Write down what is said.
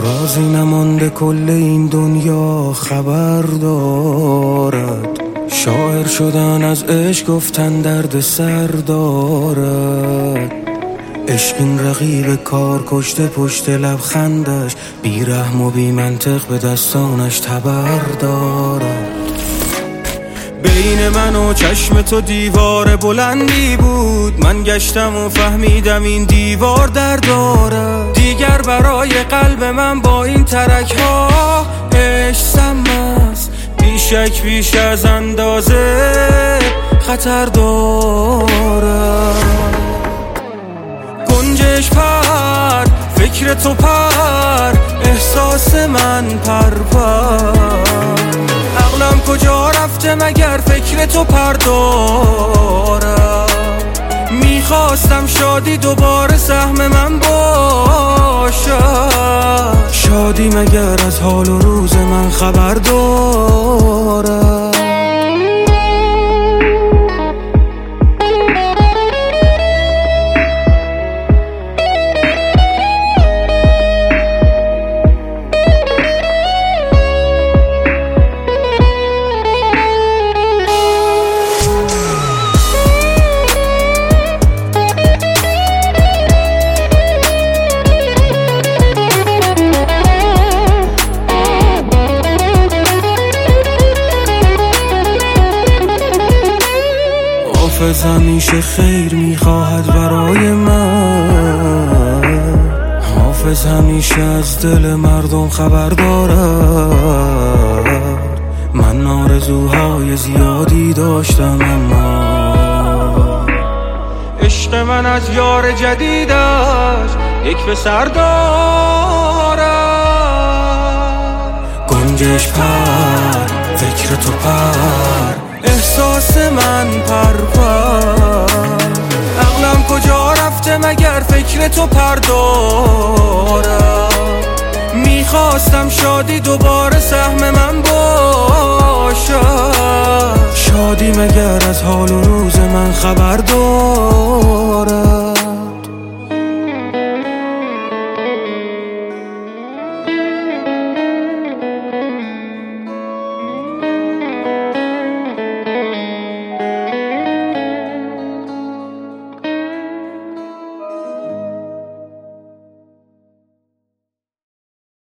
رازی نمانده کل این دنیا خبر دارد. شاعر شدن از عشق گفتن درد سر دارد. عشق این رقیب کار کشته پشت لبخندش، بی رحم و بی منطق به دستانش تبر دارد. بین من و چشم تو دیوار بلندی بود، من گشتم و فهمیدم این دیوار در دارد. دیگر برای قلب من با این ترک ها عشق سم است، بیشک بیش از اندازه خطر دارد. گنجش پر فکر تو پر، احساس من پرپر. عقلم کجا رفته مگر فکر تو پر دارم. میخواستم شادی دوباره سهم من باشد. شادی مگر از حال و روز من خبر دارد. حافظ همیشه خیر میخواهد برای من. حافظ همیشه از دل مردم خبر دارد. من آرزوهای زیادی داشتم اما عشق من از یار جدیدش یک پسر دارد. گنجش پر فکر تو پر، احساس من پرپر. عقلم کجا رفته مگر فکر تو پر دارم. میخواستم شادی دوباره سهم من باشد. شادی مگر از حال و روز من خبر دارد.